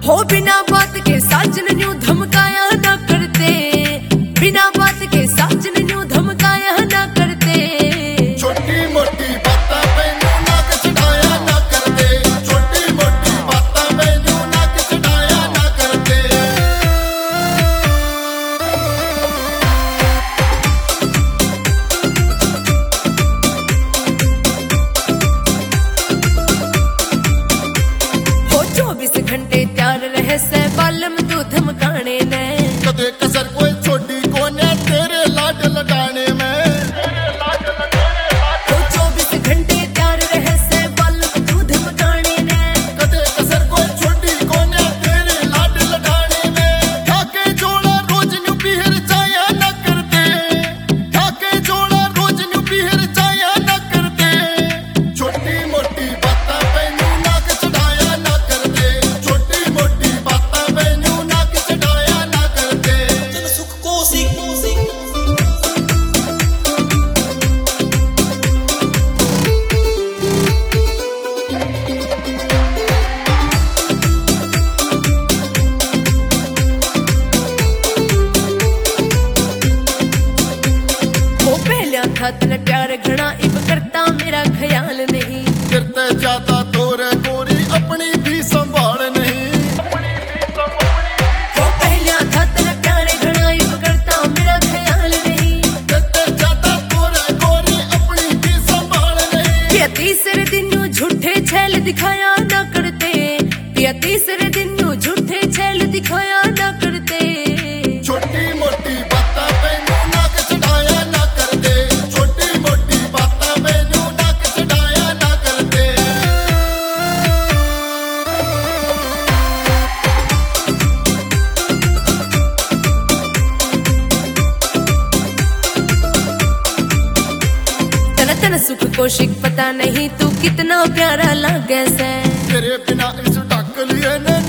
हो बिना बात के साजन न्यू धमकाया ना करते, बिना बात के साजन न्यू धमकाया ना करते। छोटी मोटी बातां पे न्यू नाक चढ़ाया ना करते, छोटी मोटी बातां पे न्यू नाक चढ़ाया ना करते। हो 24 घंटे तैयार रहे से बालम तू धमकाने ने, कदे कसर कोई छोटी कोने तेरे लाड लगाने में। हो 24 घंटे तैयार रहे से बालम तू धमकाने ने, कदे कसर कोई छोटी कोने तेरे लाड लगाने में। ठाके जोड़ा रोज न्यू पीहर जाया ना करते, ठाके जोड़ा रोज न्यू पीहर जाया ना करते। छोटी मोटी बातां पे न्यू नाक चढ़ाया ना करते, छोटी मोटी बातां पे न्यू नाक चढ़ाया ना करते। सुख कोसिक हो पहला था तन प्यार घना इब करता मेरा ख्याल नहीं। करते ज्यादा तोरे गोरी अपनी भी संभाल नहीं। हो पहला था तन प्यार घना इब करता मेरा ख्याल नहीं। करते ज्यादा तोरे गोरी अपनी भी संभाल नहीं। पिया तीसरे दिन यूं झूठे छैल दिखाया ना करते, पिया तीसरे दिन यूं झूठे छैल दिखाया ना करते। छोटी मोटी बातां पे न्यू नाक चढ़ाया ना करते, छोटी मोटी बातां पे न्यू नाक चढ़ाया ना करते। तन तन सुख कौशिक पता नहीं तू कितना प्यारा लागे से। तेरे बिना इस ढक लिए ने